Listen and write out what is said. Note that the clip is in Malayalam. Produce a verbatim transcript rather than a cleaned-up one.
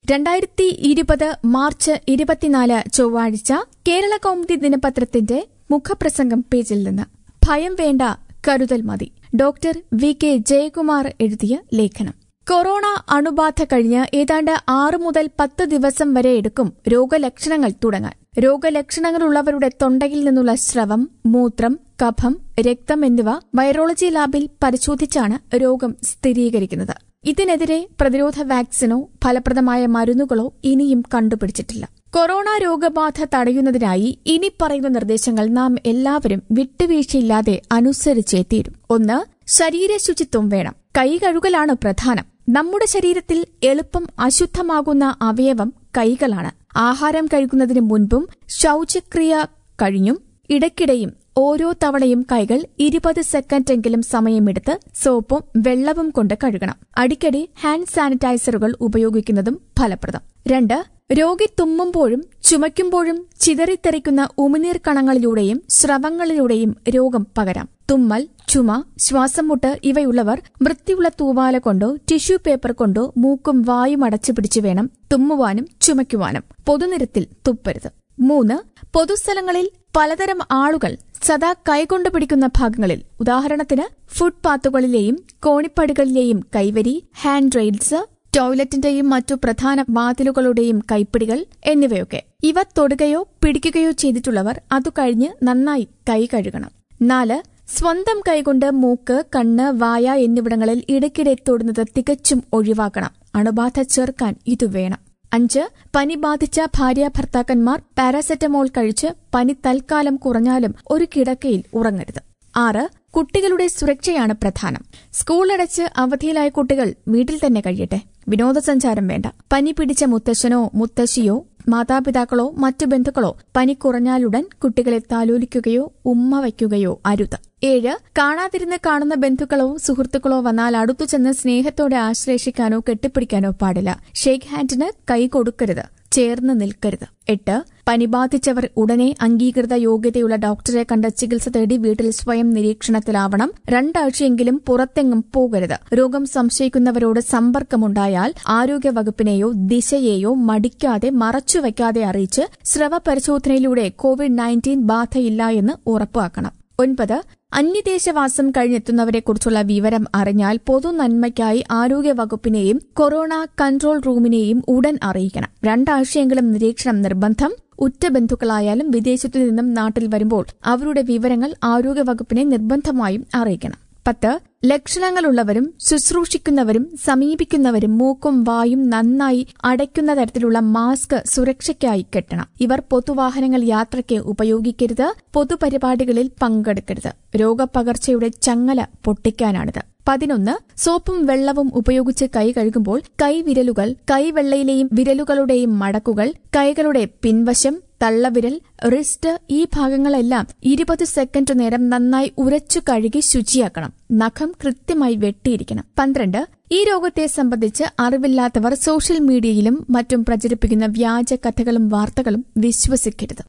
രണ്ടായിരത്തി ഇരുപത് മാർച്ച് ഇരുപത്തിനാല് ചൊവ്വാഴ്ച കേരള കൗമുദി ദിനപത്രത്തിന്റെ മുഖപ്രസംഗം പേജിൽ നിന്ന് ഭയം വേണ്ട, കരുതൽ മതി. ഡോക്ടർ വി കെ ജയകുമാർ എഴുതിയ ലേഖനം. കൊറോണ അണുബാധ കഴിഞ്ഞ് ഏതാണ്ട് ആറ് മുതൽ പത്ത് ദിവസം വരെ എടുക്കും രോഗലക്ഷണങ്ങൾ തുടങ്ങാൻ. രോഗലക്ഷണങ്ങളുള്ളവരുടെ തൊണ്ടയിൽ നിന്നുള്ള സ്രവം, മൂത്രം, കഫം, രക്തം എന്നിവ വൈറോളജി ലാബിൽ പരിശോധിച്ചാണ് രോഗം സ്ഥിരീകരിക്കുന്നത്. ഇതിനെതിരെ പ്രതിരോധ വാക്സിനോ ഫലപ്രദമായ മരുന്നുകളോ ഇനിയും കണ്ടുപിടിച്ചിട്ടില്ല. കൊറോണ രോഗബാധ തടയുന്നതിനായി ഇനി പറയുന്ന നിർദ്ദേശങ്ങൾ നാം എല്ലാവരും വിട്ടുവീഴ്ചയില്ലാതെ അനുസരിച്ചേ തീരും. ഒന്ന്, ശരീരശുചിത്വം വേണം. കൈ കഴുകലാണ് പ്രധാനം. നമ്മുടെ ശരീരത്തിൽ എളുപ്പം അശുദ്ധമാകുന്ന അവയവം കൈകളാണ്. ആഹാരം കഴിക്കുന്നതിന് മുൻപും ശൌചക്രിയ കഴിഞ്ഞും ഇടയ്ക്കിടെയും ഓരോ തവണയും കൈകൾ ഇരുപത് സെക്കൻഡെങ്കിലും സമയമെടുത്ത് സോപ്പും വെള്ളവും കൊണ്ട് കഴുകണം. അടിക്കടി ഹാൻഡ് സാനിറ്റൈസറുകൾ ഉപയോഗിക്കുന്നതും ഫലപ്രദം. രണ്ട്, രോഗി തുമ്മുമ്പോഴും ചുമയ്ക്കുമ്പോഴും ചിതറിത്തെറിക്കുന്ന ഉമിനീർ കണങ്ങളിലൂടെയും സ്രവങ്ങളിലൂടെയും രോഗം പകരാം. തുമ്മൽ, ചുമ, ശ്വാസംമുട്ട് ഇവയുള്ളവർ വൃത്തിയുള്ള തൂവാല കൊണ്ടോ ടിഷ്യൂ പേപ്പർ കൊണ്ടോ മൂക്കും വായും അടച്ചുപിടിച്ചു വേണം തുമ്മുവാനും ചുമയ്ക്കുവാനും. പൊതുനിരത്തിൽ തുപ്പരുത്. മൂന്ന്, പൊതുസ്ഥലങ്ങളിൽ പലതരം ആളുകൾ സദാ കൈകൊണ്ട് പിടിക്കുന്ന ഭാഗങ്ങളിൽ, ഉദാഹരണത്തിന് ഫുട്പാത്തുകളിലെയും കോണിപ്പടികളിലെയും കൈവരി, ഹാൻഡ് റെയിൽസ്, ടോയ്ലറ്റിന്റെയും മറ്റു പ്രധാന വാതിലുകളുടെയും കൈപ്പിടികൾ എന്നിവയൊക്കെ. ഇവ തൊടുകയോ പിടിക്കുകയോ ചെയ്തിട്ടുള്ളവർ അതു കഴിഞ്ഞ് നന്നായി കൈ കഴുകണം. നാല്, സ്വന്തം കൈകൊണ്ട് മൂക്ക്, കണ്ണ്, വായ എന്നിവിടങ്ങളിൽ ഇടയ്ക്കിടെ തൊടുന്നത് തികച്ചും ഒഴിവാക്കണം. അണുബാധ ചെറുക്കാൻ ഇതു വേണം. അഞ്ച്, പനി ബാധിച്ച ഭാര്യാഭർത്താക്കന്മാർ പാരാസെറ്റമോൾ കഴിച്ച് പനി തൽക്കാലം കുറഞ്ഞാലും ഒരു കിടക്കയിൽ ഉറങ്ങരുത്. ആറ്, കുട്ടികളുടെ സുരക്ഷയാണ് പ്രധാനം. സ്കൂളടച്ച് അവധിയിലായ കുട്ടികൾ വീട്ടിൽ തന്നെ കഴിയട്ടെ. വിനോദസഞ്ചാരം വേണ്ട. പനി പിടിച്ച മുത്തശ്ശനോ മുത്തശ്ശിയോ മാതാപിതാക്കളോ മറ്റു ബന്ധുക്കളോ പനി കുറഞ്ഞാലുടൻ കുട്ടികളെ താലോലിക്കുകയോ ഉമ്മ വയ്ക്കുകയോ അരുത്. ഏഴ്, കാണാതിരുന്ന് കാണുന്ന ബന്ധുക്കളോ സുഹൃത്തുക്കളോ വന്നാൽ അടുത്തു ചെന്ന് സ്നേഹത്തോടെ ആശ്ലേഷിക്കാനോ കെട്ടിപ്പിടിക്കാനോ പാടില്ല. ഷേക്ക് ഹാൻഡിന് കൈ കൊടുക്കരുത്. ചേർന്ന് നിൽക്കരുത്. എട്ട്, പനി ബാധിച്ചവർ ഉടനെ അംഗീകൃത യോഗ്യതയുള്ള ഡോക്ടറെ കണ്ട് ചികിത്സ തേടി വീട്ടിൽ സ്വയം നിരീക്ഷണത്തിലാവണം. രണ്ടാഴ്ചയെങ്കിലും പുറത്തെങ്ങും പോകരുത്. രോഗം സംശയിക്കുന്നവരോട് സമ്പർക്കമുണ്ടായാൽ ആരോഗ്യവകുപ്പിനെയോ ദിശയെയോ മടിക്കാതെ മറച്ചുവെക്കാതെ അറിയിച്ച് സ്രവ പരിശോധനയിലൂടെ കോവിഡ് നയൻറ്റീൻ ബാധയില്ല എന്ന് ഉറപ്പാക്കണം. ഒൻപത്, അന്യദേശവാസം കഴിഞ്ഞെത്തുന്നവരെക്കുറിച്ചുള്ള വിവരം അറിഞ്ഞാൽ പൊതുനന്മയ്ക്കായി ആരോഗ്യവകുപ്പിനെയും കൊറോണ കൺട്രോൾ റൂമിനെയും ഉടൻ അറിയിക്കണം. രണ്ടാഴ്ചയെങ്കിലും നിരീക്ഷണം നിർബന്ധം. ഉറ്റ ബന്ധുക്കളായാലും വിദേശത്തു നിന്നും നാട്ടിൽ വരുമ്പോൾ അവരുടെ വിവരങ്ങൾ ആരോഗ്യവകുപ്പിനെ നിർബന്ധമായും അറിയിക്കണം. പത്ത്, ലക്ഷണങ്ങളുള്ളവരും ശുശ്രൂഷിക്കുന്നവരും സമീപിക്കുന്നവരും മൂക്കും വായും നന്നായി അടയ്ക്കുന്ന തരത്തിലുള്ള മാസ്ക് സുരക്ഷയ്ക്കായി കെട്ടണം. ഇവർ പൊതുവാഹനങ്ങൾ യാത്രയ്ക്ക് ഉപയോഗിക്കരുത്. പൊതുപരിപാടികളിൽ പങ്കെടുക്കരുത്. രോഗപകർച്ചയുടെ ചങ്ങല പൊട്ടിക്കാനാണിത്. പതിനൊന്ന്, സോപ്പും വെള്ളവും ഉപയോഗിച്ച് കൈ കഴുകുമ്പോൾ കൈവിരലുകൾ, കൈവെള്ളയിലെയും വിരലുകളുടെയും മടക്കുകൾ, കൈകളുടെ പിൻവശം, തള്ളവിരൽ, റിസ്റ്റ് ഈ ഭാഗങ്ങളെല്ലാം ഇരുപത് സെക്കൻഡ് നേരം നന്നായി ഉരച്ചു കഴുകി ശുചിയാക്കണം. നഖം കൃത്യമായി വെട്ടിയിരിക്കണം. പന്ത്രണ്ട്, ഈ രോഗത്തെ സംബന്ധിച്ച് അറിവില്ലാത്തവർ സോഷ്യൽ മീഡിയയിലും മറ്റും പ്രചരിപ്പിക്കുന്ന വ്യാജ കഥകളും വാർത്തകളും വിശ്വസിക്കരുത്.